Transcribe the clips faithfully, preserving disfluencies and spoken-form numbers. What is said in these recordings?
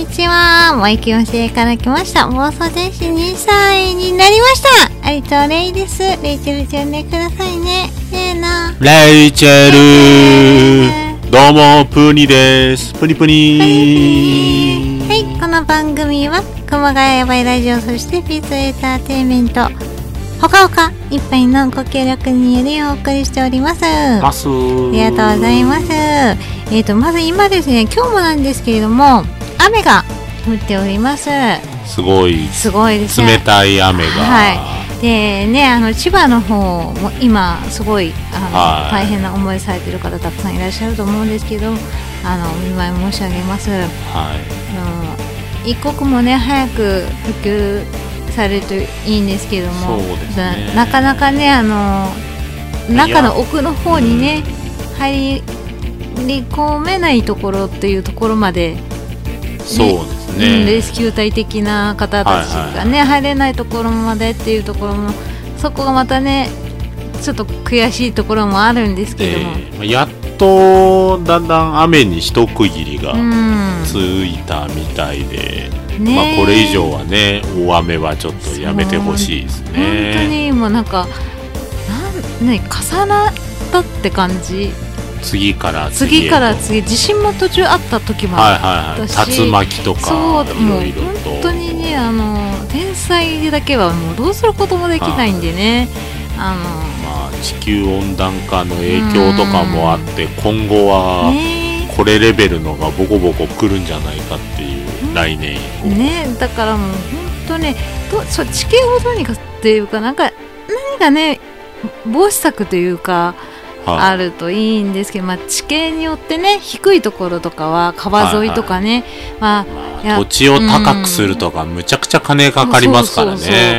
ちは。もういき教えから来ました。妄想天使にさいになりました。有藤レイです。レイチェル呼んでくださいね。せーの。 レイチェル、どうもプーニです。プニプニ。 はい、この番組は熊谷やばいラジオ、そしてピースエンターテインメントほかほかいっぱいのご協力によりお送りしております。 ます。 ありがとうございます。えーとまず今ですね、今日もなんですけれども雨が降っております。 すごいすごいですね、 冷たい雨が、 はい。でね、あの千葉の方も今すごいあの、はい、大変な思いされている方たくさんいらっしゃると思うんですけど、あのお見舞い申し上げます。はい、あの一刻もね早く復旧されるといいんですけども、 そうですね、 なかなかね、あの中の奥の方にね入り込めないところっていうところまで、ね、 そうですね、 うん、レスキュー隊的な方たちがね、はいはい、入れないところまでっていうところも、そこがまたねちょっと悔しいところもあるんですけども、 えー、やっとだんだん雨に一区切りがついたみたいで、うん、まあ、これ以上はね大雨はちょっとやめてほしいですね。 本当にもうなんかなん、ね、重なったって感じ。 次から次へ次から次、地震も途中あった時もあったし、 はいはいはい、竜巻とかそういろいろと本当にね、あの天災だけはもうどうすることもできないんでね、あの、 まあ、地球温暖化の影響とかもあって今後はこれレベルのがボコボコ来るんじゃないかっていう、来年以降ね、だからもう本当ね、どそう地形をどうにかっていうか、なんか何かね防止策というかあるといいんですけど、まあ、地形によってね低いところとかは川沿いとかね、はいはい、まあ、 土地を高くするとかむちゃくちゃ金かかりますからね。そうそうそう、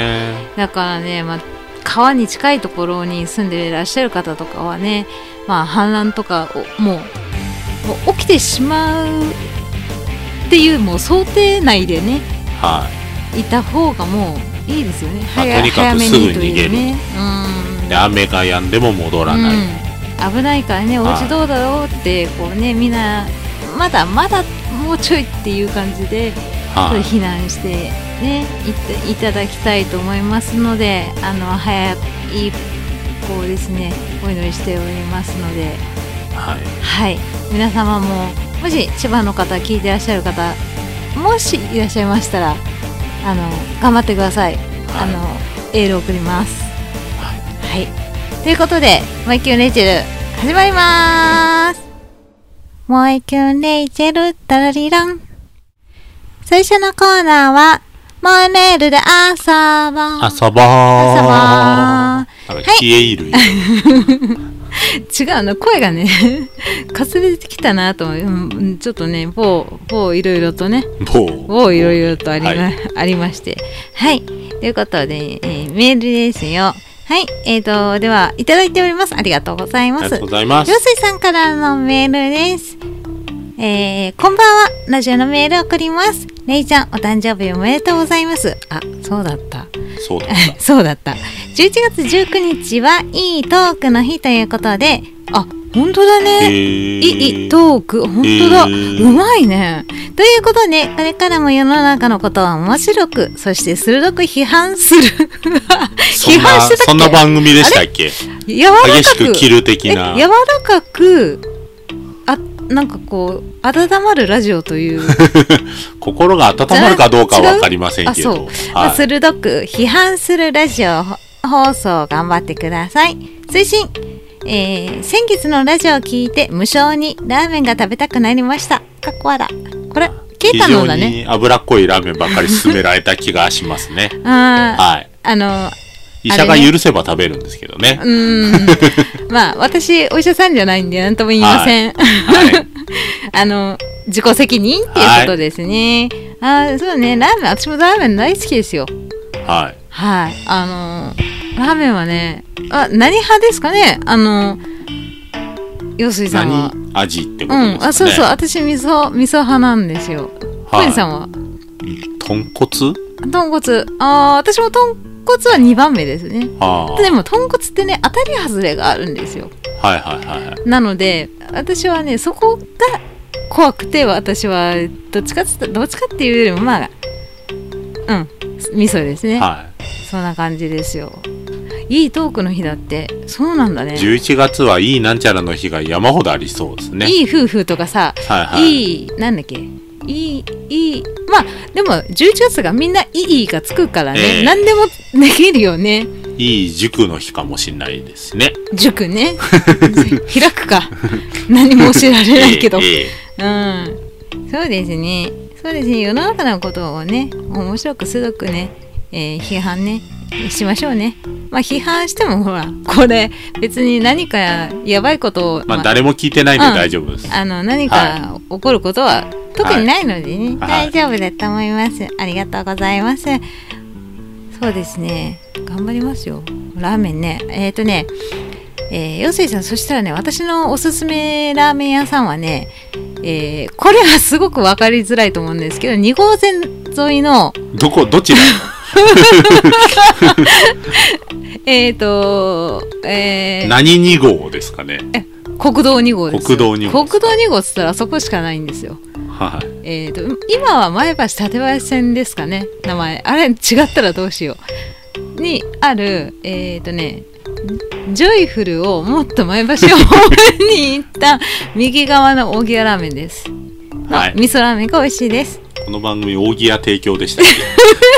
だからね、まあ、川に近いところに住んでいらっしゃる方とかはね、まあ、氾濫とかもう、もう起きてしまうっていうもう想定内でね、はい、いた方がもういいですよね。 まあ、とにかくすぐ逃げる、ね、うん、で雨が止んでも戻らない、うん、 危ないからね、お家どうだろうってこうね、みんなまだまだもうちょいっていう感じで、はい、避難してねいっていただきたいと思いますので、あの早いこうですねお祈りしておりますので、はい、はい、皆様ももし千葉の方聞いてらっしゃる方もしいらっしゃいましたら、あの頑張ってください、はい、あのエールを送ります、はい、はい、ということでマイキュンレイチェル始まりまーす。マイキュンレイチェルタラリラン。最初のコーナーはモネールで朝晩朝晩朝晩消え入る、はい、 違うの声がねかすれてきたなと思う、うん、ちょっとね某某いろいろとね某いろいろとありま、はい、ありまして、はい、ということで、えー、メールですよ。はい、えーと、では、いただいております。ありがとうございます。 ありがとうございます。 ようすいさんからのメールです。えー、こんばんは。ラジオのメールを送ります。レイちゃん、お誕生日おめでとうございます。あ、そうだった。 そうだった。 そうだった。じゅういちがつじゅうくにちはいいトークの日ということで、あ、本当だね。いいトーク、本当だ。うまいね。ということで、これからも世の中のことは面白く、そして鋭く批判する。 批判してたっけ？そんな番組でしたっけ？ 柔らかく。 激しく切る的な。 柔らかく、あ、なんかこう、温まるラジオという。 心が温まるかどうかは分かりませんけど。 あ、そう。はい、鋭く批判するラジオ放送頑張ってください。推進。えー、先月のラジオを聞いて無性にラーメンが食べたくなりました。かっこ笑。これケイタのだね。 非常に脂っこいラーメンばっかり勧められた気がしますね。 あ、 はい。 あの医者が許せば食べるんですけどね。 うーん。まあ私お医者さんじゃないんで何とも言いません。はいはい、あの自己責任っていうことですね。はい、あ、そうね。ラーメン、私もラーメン大好きですよ。 はい。 はい。あのラーメンはね、あ、何派ですかね。あの陽水さんは何味ってことですね。 うん、あ、そうそう、私味噌味噌派なんですよ。小西さんは豚骨？ 豚骨。あ、私も豚骨はにばんめですね。でも豚骨ってね、当たり外れがあるんですよ。 はいはいはい、はい。 なので私はね、そこが怖くて、私はどっちかってどっちかっていうよりもまあうん味噌ですね、はい、そんな感じですよ。いいトークの日だって。そうなんだね。 じゅういちがつはいいなんちゃらの日が山ほどありそうですね。 いい夫婦とかさ、はいはい、いいなんだっけ、いいいいまあでもじゅういちがつがみんないいがつくからね、えー、何でもできるよね。 いい塾の日かもしれないですね。 塾ね開くか何も教えられないけど、えーえー、うんそうですねそうですね。世の中のことをね面白く鋭くね、えー、批判ねしましょうね。まあ批判してもほらこれ別に何かやばいことを、 まあ、誰も聞いてないんで大丈夫です、 うん、あの何か起こることは特にないのでね、はい、大丈夫だと思います、はい、ありがとうございます。そうですね頑張りますよ。ラーメンねえっ、ー、とねえー、よせいさん、そしたらね私のおすすめラーメン屋さんはね、えー、これはすごく分かりづらいと思うんですけどに号線沿いのどこどちらえっと、えー、 何に号ですかね。 え国道に号です。 国道に号国道に号っつったらそこしかないんですよ。はい。えっと今は前橋館林線ですかね名前。あれ違ったらどうしようにあるえっとねジョイフルをもっと前橋方面に行った右側の大木屋ラーメンです。はい。味噌ラーメンが美味しいです。 この番組大木屋提供でしたっけ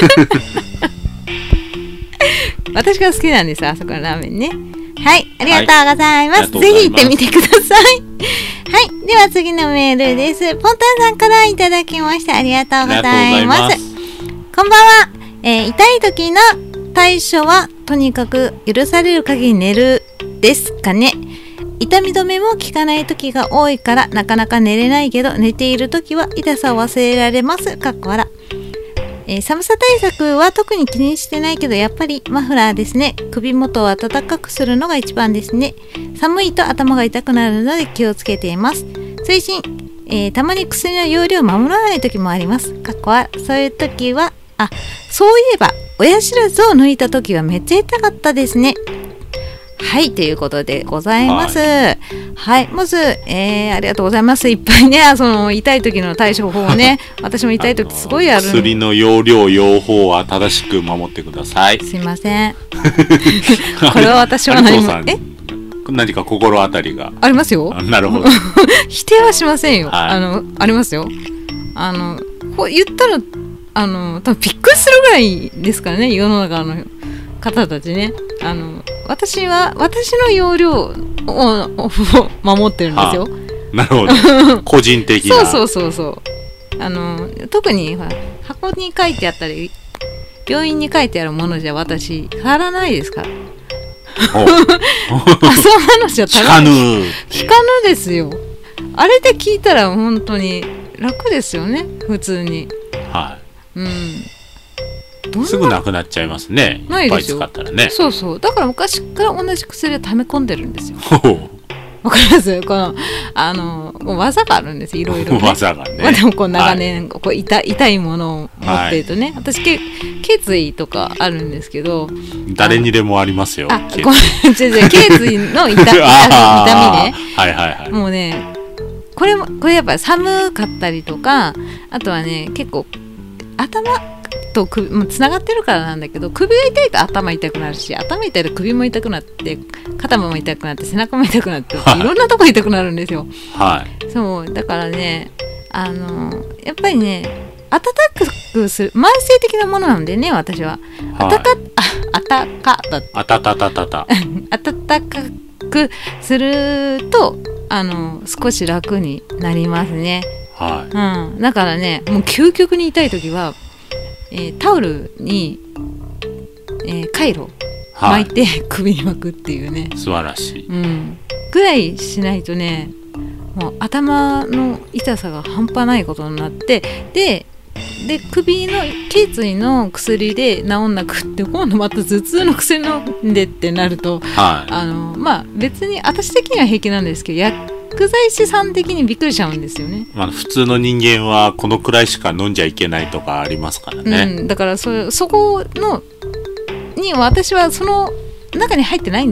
私が好きなんですあそこのラーメンね。はいありがとうございます、はい、ぜひ行ってみてください。はいでは次のメールです。ポンタンさんからいただきましたありがとうございます。こんばんは、えー、痛い時の対処はとにかく許される限り寝るですかね。痛み止めも効かない時が多いからなかなか寝れないけど寝ている時は痛さを忘れられます。かっこ笑。えー、寒さ対策は特に気にしてないけどやっぱりマフラーですね。首元を暖かくするのが一番ですね。寒いと頭が痛くなるので気をつけています。推進、えー、たまに薬の容量を守らない時もあります。かっこ笑。そういう時はあそういえば親知らずを抜いた時はめっちゃ痛かったですね。はいということでございます。はい、はい、まず、えー、ありがとうございます。いっぱいねその痛い時の対処法をね私も痛い時すごいある。 薬の用量用法は正しく守ってください。 すいませんこれは私は何もえ何か心当たりがありますよ。 なるほど否定はしませんよ、はい、あのありますよ。あのこう言ったらあの多分びっくりするぐらいですからね世の中の方たちね。あの私は私の容量を守ってるんですよ。 なるほど個人的なそうそうそうそうあの特にほら箱に書いてあったり病院に書いてあるものじゃ私足らないですからあそんなのじゃ足らない引かぬですよ。あれで聞いたら本当に楽ですよね普通に。はい、 うん、すぐなくなっちゃいますね。ないですよ。いっぱい使ったらね。 そうそう。だから昔から同じ薬を溜め込んでるんですよ。わかります？このあの技があるんですいろいろ、ね。技がね。まあ、でもこう長年、はい、こう 痛, 痛いものを持ってるとね。はい、私け頸椎とかあるんですけど。 誰にでもありますよ。 あ、ごめん、違う違う頸椎の痛み痛みね。 はいはいはい。 もうね。これもこれやっぱり寒かったりとかあとはね結構頭と首もつながってるからなんだけど首が痛いと頭痛くなるし頭痛いと首も痛くなって肩も痛くなって背中も痛くなって、はい、いろんなとこ痛くなるんですよ。はい、そうだからねあのやっぱりね温かくする慢性的なものなんでね私は、はい、あたかああたかだあたたたたた温かくするとあの少し楽になりますね。はい、うん、だからねもう究極に痛い時は、えー、タオルに、えー、カイロ巻いて、はい、首に巻くっていうね素晴らしい、 うん、ぐらいしないとねもう頭の痛さが半端ないことになってでで首の頸椎の薬で治んなくって今度また頭痛の薬飲んでってなると、はい、あのまあ別に私的には平気なんですけど薬剤師さん的にびっくりしちゃうんですよね。 まあ、普通の人間はこのくらいしか飲んじゃいけないとかありますからね、 うん、だから そ, そこのに私はその中に入ってないんですよ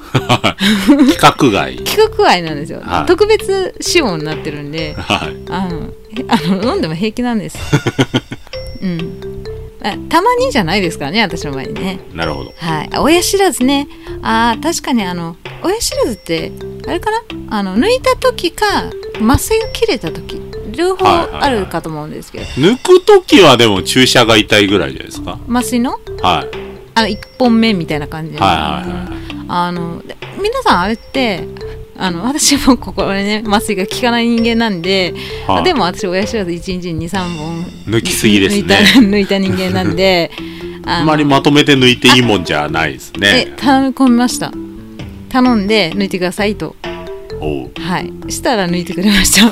規格外規格外なんですよ、はい、特別仕様になってるんで、はい、あのあの飲んでも平気なんですうん、たまにじゃないですからね、私の場合にね。 なるほど、 はい、親知らずね。あ、確かにあの親知らずってあれかな、あの抜いた時か麻酔が切れた時両方あるかと思うんですけど、はいはいはい、 抜く時はでも注射が痛いぐらいじゃないですか、 麻酔の、 はい、 あのいっぽんめみたいな感じで、 はいはいはい、 あの皆さんあれってあの私もここでね麻酔が効かない人間なんで、はい、でも私親知らずいちにちににさんぼん抜きすぎですね、 抜いた、抜いた人間なんであんまりまとめて抜いていいもんじゃないですね。 え頼み込みました。頼んで抜いてくださいと。 おう、 はい、したら抜いてくれました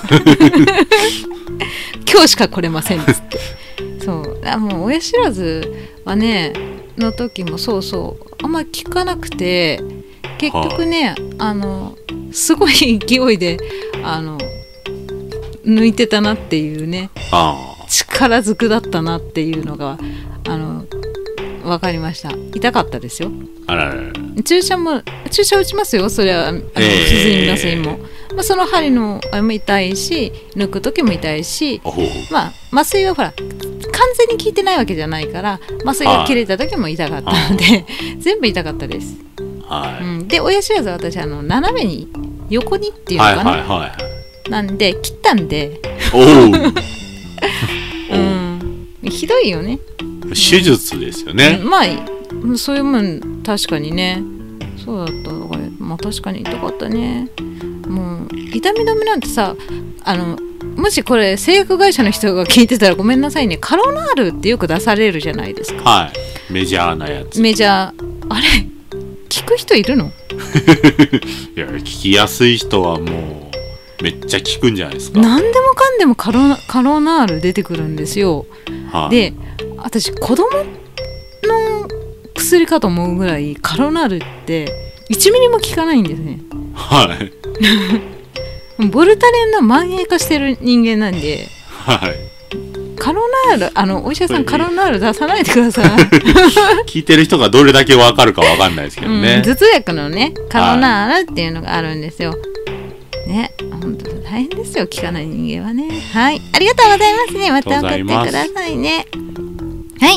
今日しか来れませんっつってそうあ、もう親知らずはねの時もそうそうあんまり効かなくて、結局ね、はあ、あのすごい勢いであの抜いてたなっていうね、 あ力ずくだったなっていうのがあの分かりました。痛かったですよ。 あららら、 注射も注射打ちますよ、それはあの鈴井麻酔も、まあ、その針のあれも痛いし抜く時も痛いし、まあ、麻酔はほら完全に効いてないわけじゃないから麻酔が切れた時も痛かったので全部痛かったです、 はい、 うん、で親知らずは私あの斜めに横にっていうのかな、はいはいはい、なんで切ったんでおううん、ひどいよね。 手術ですよね、 うん、まあそういうもん確かにね、そうだったのが、まあ、確かに痛かったね。もう痛み止めなんてさ、あのもしこれ製薬会社の人が聞いてたらごめんなさいね、カロナールってよく出されるじゃないですか。 はい、メジャーなやつ。 メジャー、あれ聞く人いるのいや聞きやすい人はもうめっちゃ効くんじゃないですか。 何でもかんでもカロナ、カロナール出てくるんですよ、はい、で私子供の薬かと思うぐらいカロナールっていちミリも効かないんですね。 はいボルタレンの蔓延化してる人間なんで、 はい、 カロナール、あのお医者さんカロナール出さないでください聞いてる人がどれだけ分かるか分かんないですけどね、 うん、頭痛薬のねカロナールっていうのがあるんですよ、はい、ね、本当大変ですよ、効かない人間はね。はい、ありがとうございますね。また送ってくださいね。はい、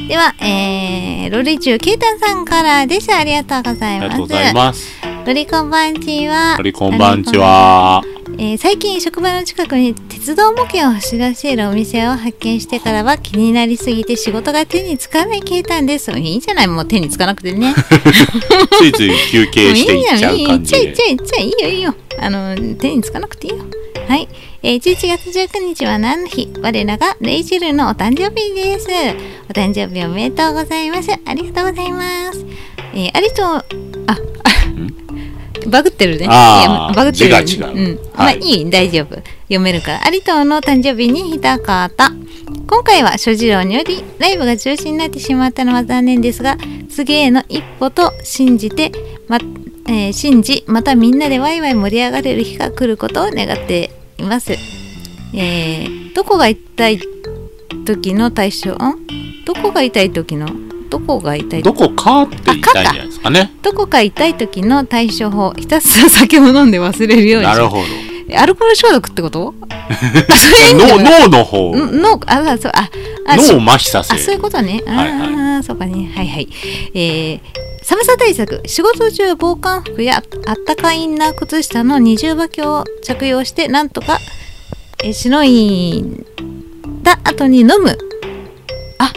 では、えー、ロリチューケイタンさんからです。ありがとうございます。 ありがとうございます。 ロリこんばんちは。 ロリこんばんちは。 えー、最近職場の近くに鉄道模型を走らせるお店を発見してからは気になりすぎて仕事が手につかないケイタンです。いいんじゃない、もう手につかなくてねついつい休憩していっちゃう感じで。 いっちゃいっちゃいっちゃいいいよいいよ、あの手につかなくていいよ。はい、えー、じゅういちがつじゅうくにちは何の日？我らがレイジルのお誕生日です。お誕生日おめでとうございます。ありがとうございます。えー、ありとあバグってるね。 あいやバグってる、 字が違う、 うん、はい、まあいい、大丈夫、読めるから。ありとうの誕生日に一言。今回は諸事情によりライブが中止になってしまったのは残念ですが、次への一歩と信じて、まえー、信じまたみんなでワイワイ盛り上がれる日が来ることを願っています。えー、どこが痛い時の対処、んどこが痛い時のどこが痛いどこかって言いたいんじゃないですかね。 どこか痛い時の対処法、ひたすら酒を飲んで忘れるように。 なるほど。 アルコール消毒ってこと脳の方脳あそうああ脳を麻痺させる、 あそういうことね。あ、はいはい、そうかね。はいはい。えー、寒さ対策、仕事中防寒服やあったかインナー靴下の二重履きを着用してなんとか、えー、しのいだ後に飲む。あ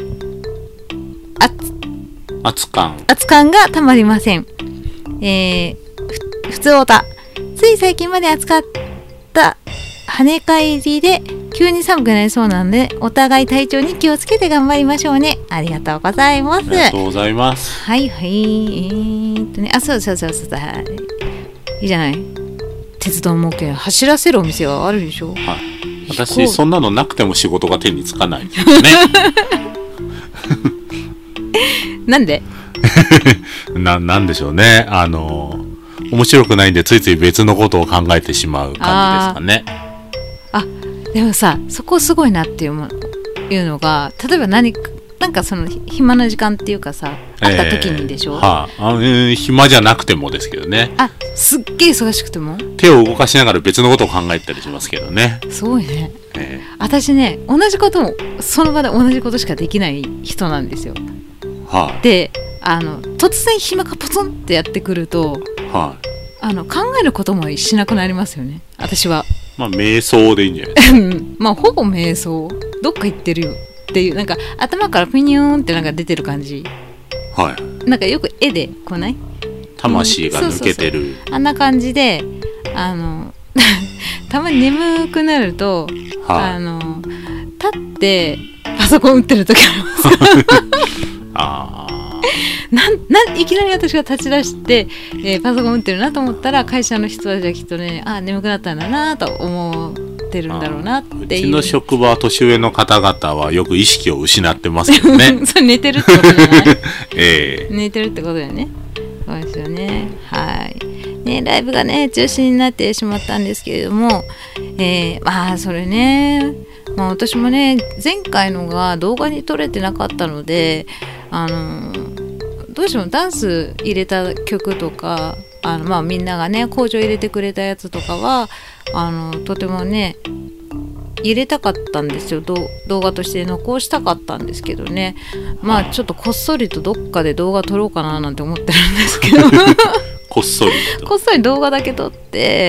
熱感熱感がたまりません。えー、ふつおた、つい最近まで暑かった跳ね返りで急に寒くなりそうなので、お互い体調に気をつけて頑張りましょうね。ありがとうございます。 ありがとうございます。 はいはい、えー、っとね、あ、そうそうそうそう、はい、いいじゃない。鉄道模型走らせるお店があるでしょ。はい、 私そんなのなくても仕事が手につかないですねなんでな, なんでしょうね、あの面白くないんでついつい別のことを考えてしまう感じですかね。 あ, あでもさ、そこすごいなっていういうのが、例えば何なんかその暇な時間っていうかさ、会った時にでしょ、 えーはああえー、暇じゃなくてもですけどね。 あ、すっげえ忙しくても手を動かしながら別のことを考えたりしますけどね。 すごいね、 えー、 私ね、同じこともその場で同じことしかできない人なんですよ。はあ、で、あの突然暇がポツンってやってくると、はあ、あの考えることもしなくなりますよね、私は。 まあ瞑想でいいんじゃないですか。 まあほぼ瞑想、どっか行ってるよっていう、なんか頭からピニューンってなんか出てる感じ。はい。なんかよく絵でこうない？ 魂が抜けてる、うん、そうそうそう、 あんな感じで、あのたまに眠くなると、はい、あの立ってパソコン打ってる時ありますあなんなんいきなり私が立ち出して、えー、パソコン打ってるなと思ったら、会社の人たちはきっとね、あ、眠くなったんだなと思ってるんだろうなっていう。 うちの職場は年上の方々はよく意識を失ってますけどねそれ寝てるってことじゃない、 えー、 寝てるってことだよね。そうですよね。はいね、ライブがね中止になってしまったんですけれども、えー、まあそれね、まあ、私もね前回のが動画に撮れてなかったので、あのどうしてもダンス入れた曲とか、あの、まあ、みんながね工場入れてくれたやつとかはあのとてもね入れたかったんですよ。動画として残したかったんですけどね、まあちょっとこっそりとどっかで動画撮ろうかななんて思ってるんですけどこっそりとこっそり動画だけ撮って、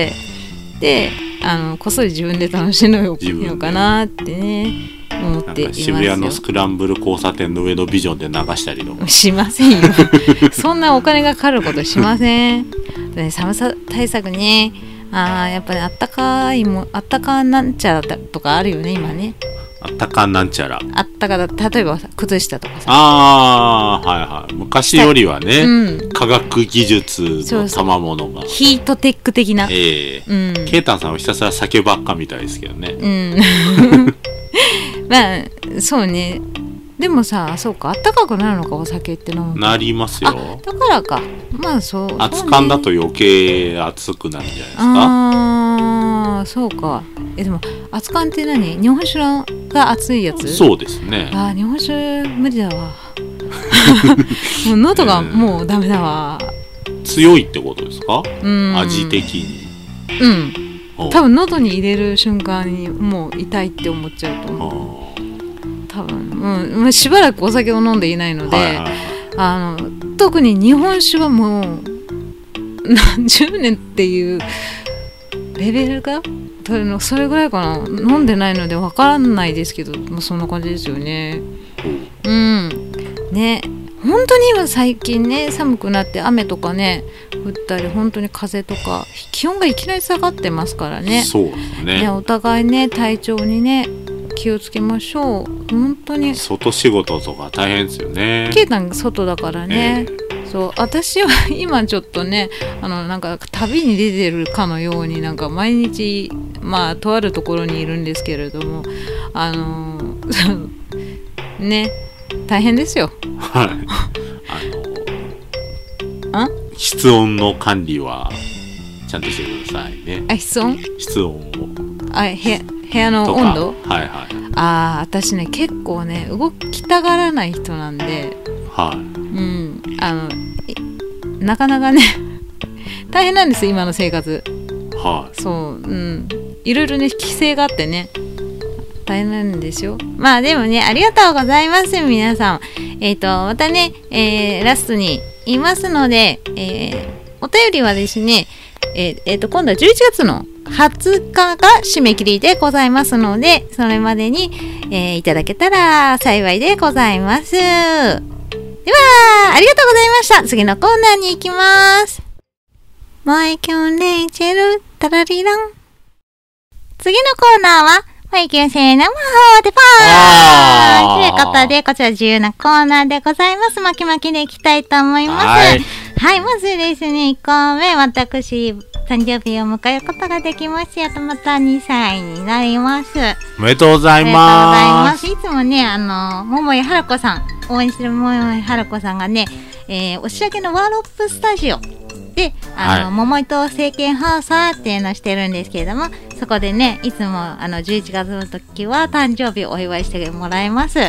であのこっそり自分で楽しむのかなってね思っていますよ。 渋谷のスクランブル交差点の上のビジョンで流したりとかしませんよそんなお金がかかることしませんで、寒さ対策ね、あやっぱり、ね、あったかいもあったかなんちゃらとかあるよね今ね。 あったかなんちゃら、 あったかだ、例えば靴下とかさ、 ああはいはい、昔よりはね、うん、科学技術の賜物が、 ヒートテック的な、 ええー、うん、ケイタンさんはひたすら酒ばっかみたいですけどね。うんまあそうね。でもさ、そうか、あったかくなるのか、お酒って飲むと。 なりますよ。 だからか、まあそう。 熱燗だと余計熱くなるんじゃないですか。 ああ、そうか。えでも熱燗って何？日本酒が熱いやつ？ そうですね。 あ日本酒無理だわ。もう喉がもうダメだわ。 強いってことですか？うん。味的に。 うん。多分喉に入れる瞬間にもう痛いって思っちゃうと思う。多分、うん、しばらくお酒を飲んでいないので、はいはいはい、あの特に日本酒はもう何十年っていうレベルがそれぐらいかな、飲んでないので分からないですけど、まあ、そんな感じですよね。うんね、本当に今最近ね寒くなって雨とかね降ったり、本当に風とか気温がいきなり下がってますからね。 そうですね。 ね、お互いね体調にね気をつけましょう。本当に外仕事とか大変ですよね。 ケイタン外だからね、えー、そう私は今ちょっとねあのなんか旅に出てるかのようになんか毎日まあとあるところにいるんですけれども、あのね大変ですよ。はい。 あの室温の管理はちゃんとしてくださいね。 あ、室温？ 室温を。 あ、部屋部屋の温度？ はいはい。 ああ、私ね結構ね動きたがらない人なんで、はい。うん、あのなかなかね大変なんですよ今の生活。はい。そう、うん、いろいろね規制があってね大変なんですよ。まあでもねありがとうございます皆さん。えっとまたね、えー、ラストに言いますので、えー、お便りはですね、えーえー、と今度はじゅういちがつのはつかが締め切りでございますので、それまでに、えー、いただけたら幸いでございます。ではありがとうございました。次のコーナーに行きます。モエキュンレイチェルタラリラン。次のコーナーはモエキュン性の魔法でパーンということで、こちら自由なコーナーでございます。巻き巻きでいきたいと思います。はい、はい、まずですねいっこめ、私誕生日を迎えることができまして、あとまたにさいになります。 おめでとうございます。 いつもねあの桃井春子さん、応援してる桃井春子さんがね、えー、押上のワーロップスタジオであの、はい、桃井と政見放送っていうのをしてるんですけれども、そこでねいつもあのじゅういちがつの時は誕生日をお祝いしてもらいます。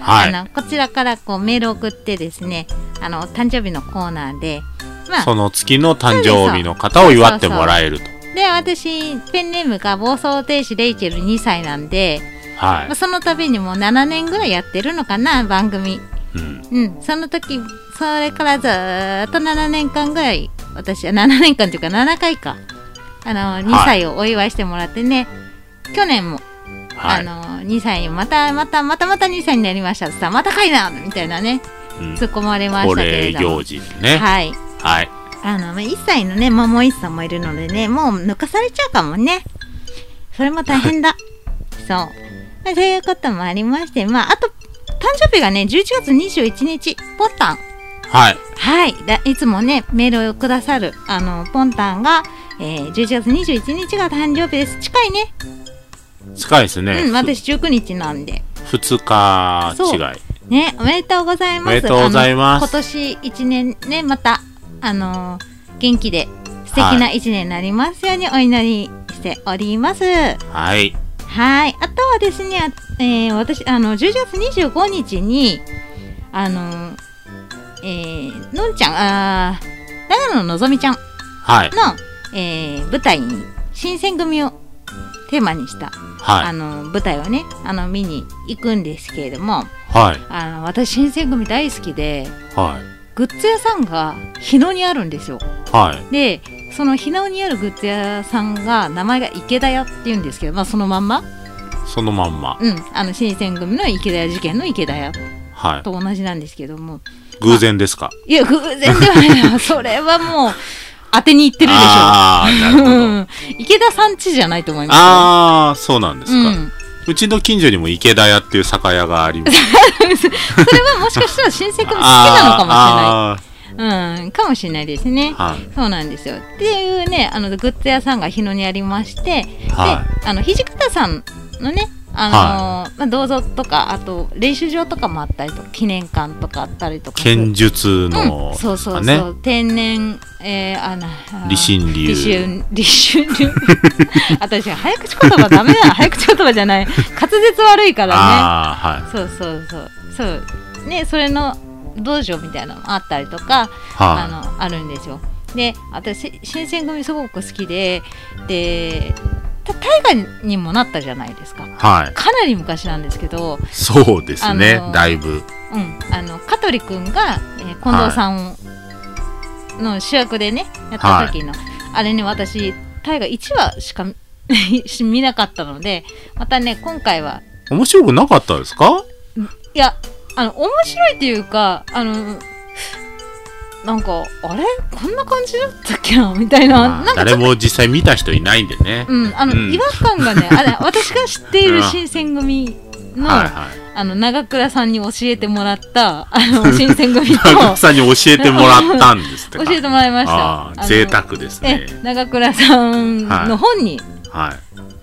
はい、 あのこちらからこうメールを送ってですね、あの誕生日のコーナーで、 まあ、その月の誕生日の方を祝ってもらえると。 で、私ペンネームが暴走停止レイチェルにさいなんで、 はい、 まあ、その度にもうななねんぐらいやってるのかな、番組。うん、うん、その時それからずっとななねんかんぐらい、私はななねんかんというかななかいか、あのにさいをお祝いしてもらってね、はい、去年も、はい、あのにさいにまたまたまたまたにさいになりましたってさ、またかいなみたいなね、うん、突っ込まれましたけれども、 お礼行事ね、 はい、 はい、 あのいっさいのね桃いっさんもいるのでね、もう抜かされちゃうかもね、それも大変だそう、ということもありまして、まああと誕生日がねじゅういちがつにじゅういちにち、ポンタン、 はいはい、だいつもねメールをくださるあのポンタンが、えー、じゅういちがつにじゅういちにちが誕生日です。近いね、 近いですね、 うん、私じゅうくにちなんでふつか違いね、おめでとうございます。 おめでとうございます。 今年いちねんね、またあのー、元気で素敵ないちねんになりますようにお祈りしております。 はい、 はい、あとはですね、えー、私あのじゅういちがつにじゅうごにちにあのー、えー、のんちゃん、あ長野のぞみちゃんの、 はい、 えー、舞台に新選組をテーマにした、はい、あの舞台をねあの見に行くんですけれども、 はい、 あの私新選組大好きで、 はい、 グッズ屋さんが日野にあるんですよ、 はい、 でその日野にあるグッズ屋さんが名前が池田屋っていうんですけど、まあ、そのまんまそのまんま、 うん、あの新選組の池田屋事件の池田屋と同じなんですけども、 偶然ですか？ いや偶然ではないなそれはもう当てに行ってるでしょ。 あー、なるほど池田さん家じゃないと思います。 ああ、そうなんですか、うん、うちの近所にも池田屋っていう酒屋がありますそれはもしかしたら新選組好きなのかもしれない、うん、かもしれないですね、はい、そうなんですよっていうね、あのグッズ屋さんが日野にありまして、はい、であの土方さんのねあのーはいまあ、銅像とかあと練習場とかもあったりとか記念館とかあったりとか剣術の、 うん、そうそうそう、天然、えー、あの李信龍李信龍私早口言葉ダメだ早口言葉じゃない滑舌悪いからね、 あ、はい、 そうそうそうそうね、それの道場みたいなのもあったりとか、 はい、 あのあるんですよ。で私新選組すごく好きでで大河にもなったじゃないですか、 はい、 かなり昔なんですけど、 そうですね、あのー、だいぶ、 うん、あの香取くんが、えー、近藤さんの主役でね、はい、やった時の、はい、あれね私大河いちわしか見なかったので、またね今回は面白くなかったですか？ いやあの面白いっていうか、あのなんかあれこんな感じだったっけなみたいな、まあ、なんか誰も実際見た人いないんでね、 うん、あの、うん、違和感がねあれ私が知っている新選組の、はいはい、あの長倉さんに教えてもらったあの新選組と長倉さんに教えてもらったんですって教えてもらいました。 あ贅沢ですね。 長倉さんの本に、 はい、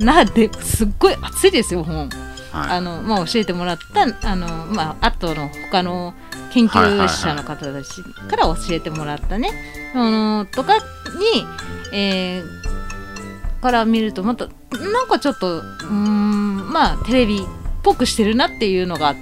なですっごい熱いですよ本、はい、あのまあ、教えてもらったあの、まあ後の他の研究者の方たちから教えてもらったね、はいはいはい、のとかに、えー、から見るとまたなんかちょっとうーんまあテレビっぽくしてるなっていうのがあって、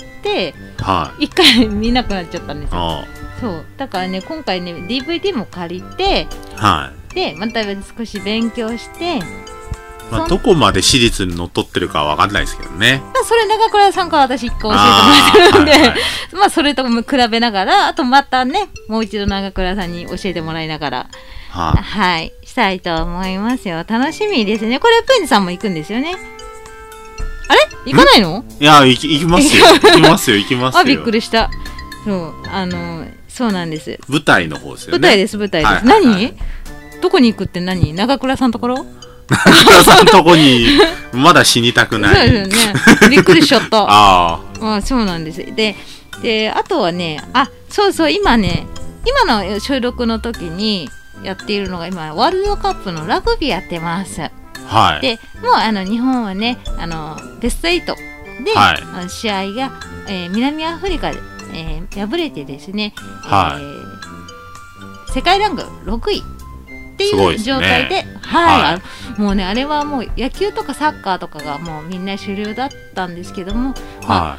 はい、一回見なくなっちゃったんですよ。そうだからね今回ね ディーブイディー も借りて、 はい、 でまた少し勉強してまあ、どこまで史実にのっとってるかは分かんないですけどね。 まあ、それ長倉さんから私一回教えてもらってるんで、はいはい、まあそれとも比べながらあとまたねもう一度長倉さんに教えてもらいながら、はあ、はいしたいと思いますよ。楽しみですね。これプンさんも行くんですよね。あれ行かないの？ いや行き、行きますよ行きますよ行きますよ。 あびっくりした。そうあのそうなんです。 舞台の方ですよね。 舞台です舞台です、はいはいはい、何どこに行くって何長倉さんのところ長倉さんのとこにまだ死にたくない。 そうですよね。びっくりしちゃった。 ああ、そうなんです。で、で、あとはね、あ、そうそう、今ね、今の収録の時にやっているのが今ワールドカップのラグビーやってます。 はい。 で、もうあの日本はね、あのベストはちで、はい、試合が、えー、南アフリカで、えー、敗れてですね、はい、えー、世界ランクろくい。っていう状態で、ね、はい、はい、もうねあれはもう野球とかサッカーとかがもうみんな主流だったんですけども、はい、まあ、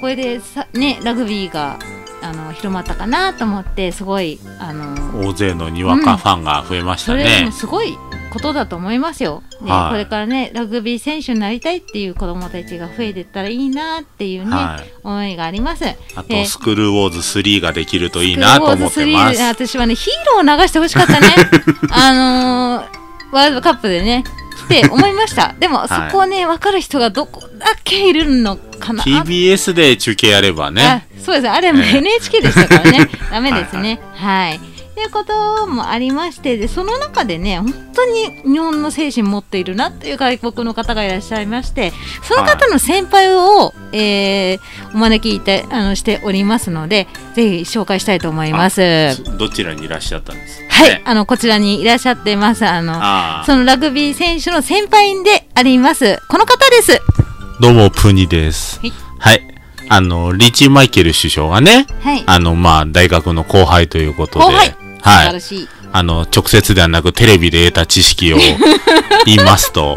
これでさ、ね、ラグビーがあの広まったかなと思って、すごいあの大勢のにわかファンが増えましたね、うん、 それもすごいことだと思いますよ、ね、はい、これからねラグビー選手になりたいっていう子どもたちが増えていったらいいなっていうね、はい、思いがあります。 あとスクールウォーズスリーができるといいなと思ってます。 私はねヒーローを流してほしかったねあのー、ワールドカップでねって思いましたでも、はい、そこをね分かる人がどこだけいるのかな。 ティービーエス で中継やればね。 そうです、あれも エヌエイチケー でしたからね、えー、ダメですね。はい、はいはい、ということもありまして、でその中でね本当に日本の精神持っているなっていう外国の方がいらっしゃいまして、その方の先輩を、はい、えー、お招きいたあのしておりますので、ぜひ紹介したいと思います。 どちらにいらっしゃったんですか？ はい、ね、あのこちらにいらっしゃってます。あのあそのラグビー選手の先輩でありますこの方です。 どうもプニです。はい、はい、あのリーチマイケル首相がね、はい、あのまあ大学の後輩ということで、 後輩、はい、素晴らしい。 あの直接ではなくテレビで得た知識を言いますと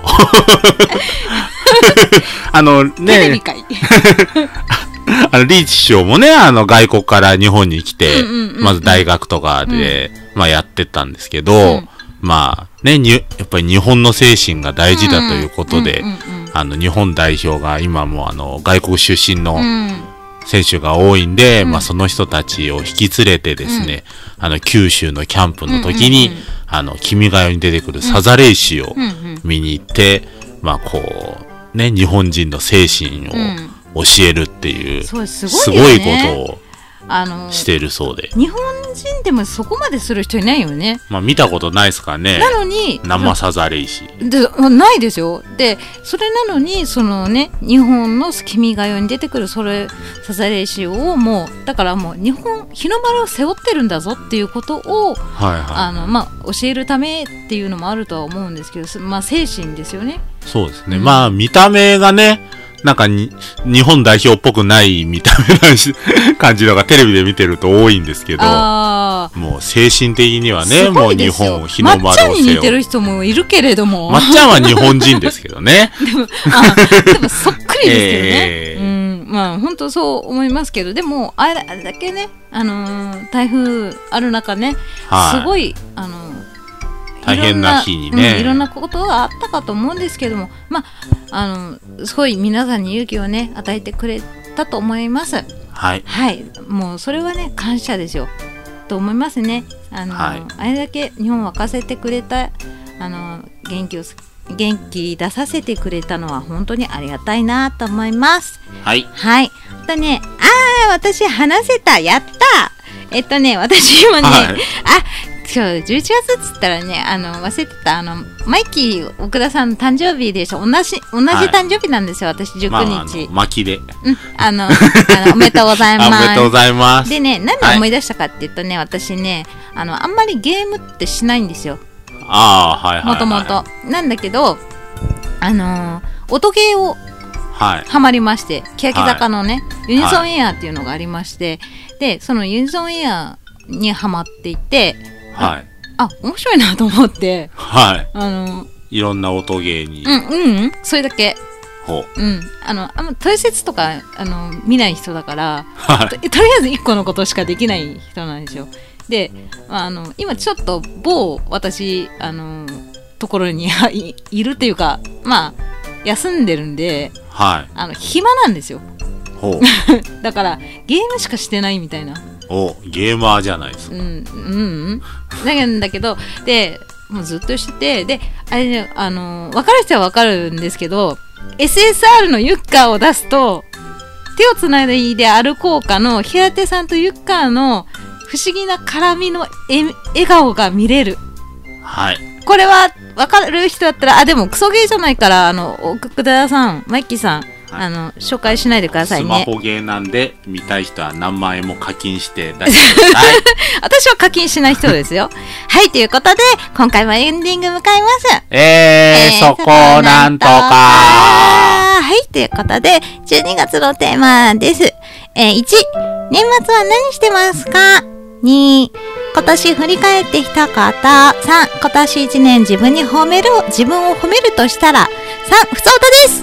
あのねテレビ界あのリーチ首相もね、あの外国から日本に来て、うんうんうんうん、まず大学とかで、うん、まあやってたんですけど、うん、まあねにやっぱり日本の精神が大事だということで、うんうんうんうん、あの日本代表が今もあの外国出身の選手が多いんで、うん、まあその人たちを引き連れてですね、うん、あの九州のキャンプの時に、うんうんうん、あの君が代に出てくるサザレイシを見に行って、うんうん、まあこうね日本人の精神を教えるっていう、うん、すごいことをあのしているそうで、 日本人でもそこまでする人いないよね。 まあ見たことないですからね。 なのに生サザレイシでないですよ。でそれなのにそのね日本の君が代に出てくるそれサザレイシをもうだからもう日本日の丸を背負ってるんだぞっていうことを、はいはい、あのまあ教えるためっていうのもあるとは思うんですけど、まあ精神ですよね。 そうですね、うん、まあ見た目がねなんかに日本代表っぽくない見た目な感じのがテレビで見てると多いんですけど、もう精神的にはねもう日本日の丸を背負う。まっちゃんに似てる人もいるけれども、 まっちゃんは日本人ですけどねでもあでもそっくりですけどね、えー、うんまあ本当そう思いますけど、でもあれ, あれだけね、あのー、台風ある中ね、はい、すごいあのー大変な日にね、 うん、いろんなことがあったかと思うんですけども、まああのすごい皆さんに勇気をね与えてくれたと思います。 はい、 はい、もうそれはね感謝ですよと思いますね。あの、はい、あれだけ日本を沸かせてくれた、あの元気を元気出させてくれたのは本当にありがたいなと思います。 はいはい。あとね、あー私話せた、やった。えっとね私もね、はい、あ今日じゅういちがつっつったらね、あの忘れてた、あのマイキー奥田さんの誕生日でしょ。同じ同じ誕生日なんですよ、はい、私じゅうくにち、 まあ、巻きで、 うん、あのあのおめでとうございますおめでとうございます。 でね、何で思い出したかって言うとね、はい、私ねあのあんまりゲームってしないんですよ。 ああはいはい、はい、 もともとなんだけど、あの音ゲーをはい、 ハマりまして、欅坂のね、はい、ユニゾンエアっていうのがありまして、はい、でそのユニゾンエアにハマっていて、 はい、 あ面白いなと思って、 はい、 あのいろんな音ゲーに、 うんうん、それだけ、 ほう、 うん、あのあんまトイセツとかあの見ない人だから、 はい、 と, とりあえずいっこのことしかできない人なんですよ。で、あの今ちょっと某私あのところに い, いるっていうか、まあ休んでるんで、はい、あの暇なんですよ。 ほうだからゲームしかしてないみたいな。 おゲーマーじゃないですか。 うんうんうんだけどでもうずっとしてて、であれね、あの分かる人は分かるんですけど エスエスアール のユッカーを出すと手をつないでで歩こうかの平手さんとユッカーの不思議な絡みの笑顔が見れる。 はい、 これは分かる人だったら、あでもクソゲーじゃないから、あの奥田さんマイキーさん、はい、あの紹介しないでくださいね。 スマホゲーなんで見たい人は何万円も課金して出してください私は課金しない人ですよはいということで今回はエンディング向かいます。 えー、えー、そこなんとかはいということでじゅうにがつのテーマです。えー、いち年末は何してますか。に今年振り返って一言。さん今年一年自分に褒める自分を褒めるとしたら。さんふつおたです。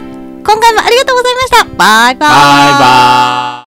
今回もありがとうございました。バイバーイ。 バイバーイ。